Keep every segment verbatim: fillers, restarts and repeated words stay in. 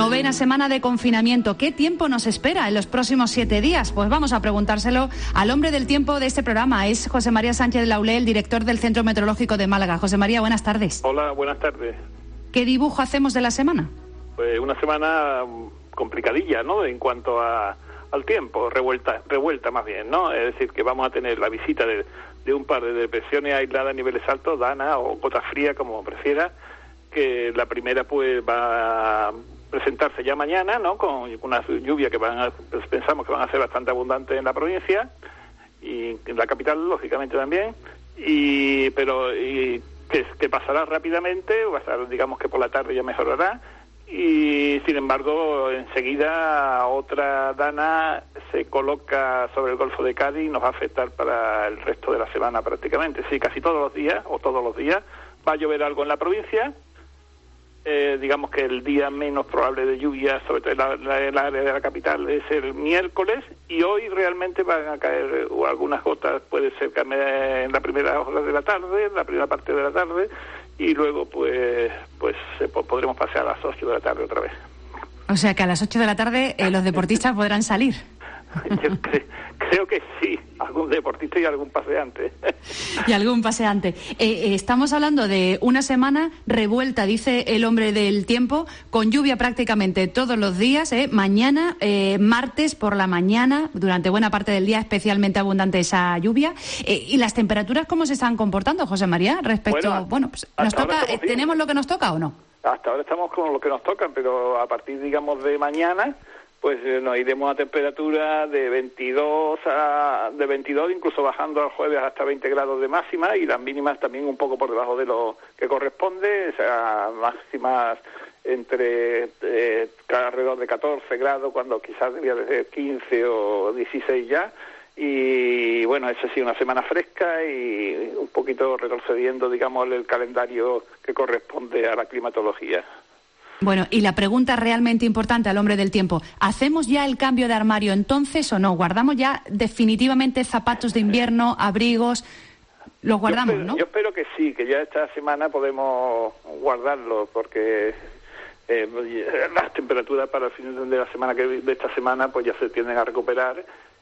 Novena semana de confinamiento. ¿Qué tiempo nos espera en los próximos siete días? Pues vamos a preguntárselo al hombre del tiempo de este programa. Es José María Sánchez Laulé, el director del Centro Meteorológico de Málaga. José María, buenas tardes. Hola, buenas tardes. ¿Qué dibujo hacemos de la semana? Pues una semana complicadilla, ¿no? En cuanto a, al tiempo, revuelta, revuelta más bien, ¿no? Es decir, que vamos a tener la visita de, de un par de depresiones aisladas a niveles altos, Dana o Cota Fría, como prefiera, que la primera pues va a presentarse ya mañana, ¿no? Con una lluvia que van a, pues pensamos que van a ser bastante abundantes en la provincia y en la capital, lógicamente también, y pero y que, que pasará rápidamente, va a estar, digamos que por la tarde ya mejorará, y sin embargo enseguida otra dana se coloca sobre el Golfo de Cádiz y nos va a afectar para el resto de la semana prácticamente. Sí, casi todos los días, o todos los días, va a llover algo en la provincia. Eh, digamos que el día menos probable de lluvia, sobre todo en la, la, el área de la capital, es el miércoles, y hoy realmente van a caer o algunas gotas, puede ser que en la primera hora de la tarde, en la primera parte de la tarde, y luego pues pues eh, podremos pasar a las ocho de la tarde otra vez. O sea que a las ocho de la tarde eh, los deportistas podrán salir. Yo cre- creo que sí, algún deportista y algún paseante. Y algún paseante. Eh, eh, estamos hablando de una semana revuelta, dice el hombre del tiempo, con lluvia prácticamente todos los días. Eh. Mañana, eh, martes por la mañana, durante buena parte del día, especialmente abundante esa lluvia. Eh, ¿Y las temperaturas cómo se están comportando, José María? Respecto, bueno, bueno pues nos toca, eh, ¿tenemos lo que nos toca o no? Hasta ahora estamos con lo que nos tocan, pero a partir, digamos, de mañana, pues eh, nos iremos a temperatura de veintidós, a, de veintidós, incluso bajando al jueves hasta veinte grados de máxima, y las mínimas también un poco por debajo de lo que corresponde, o sea, máximas entre eh, alrededor de catorce grados, cuando quizás debía de ser quince o dieciséis ya. Y bueno, esa ha sido una semana fresca y un poquito retrocediendo, digamos, el calendario que corresponde a la climatología. Bueno, y la pregunta realmente importante al hombre del tiempo, ¿hacemos ya el cambio de armario entonces o no? ¿Guardamos ya definitivamente zapatos de invierno, abrigos? ¿Los guardamos, yo espero, no? Yo espero que sí, que ya esta semana podemos guardarlos, porque eh, las temperaturas para el fin de la semana que de esta semana pues ya se tienden a recuperar,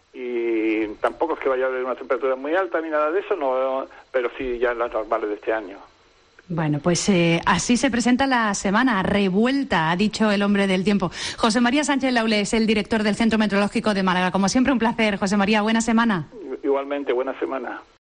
y tampoco es que vaya a haber una temperatura muy alta ni nada de eso, no, pero sí ya en las normales de este año. Bueno, pues eh, así se presenta la semana revuelta, ha dicho el hombre del tiempo. José María Sánchez Laulé es el director del Centro Meteorológico de Málaga. Como siempre, un placer. José María, buena semana. Igualmente, buena semana.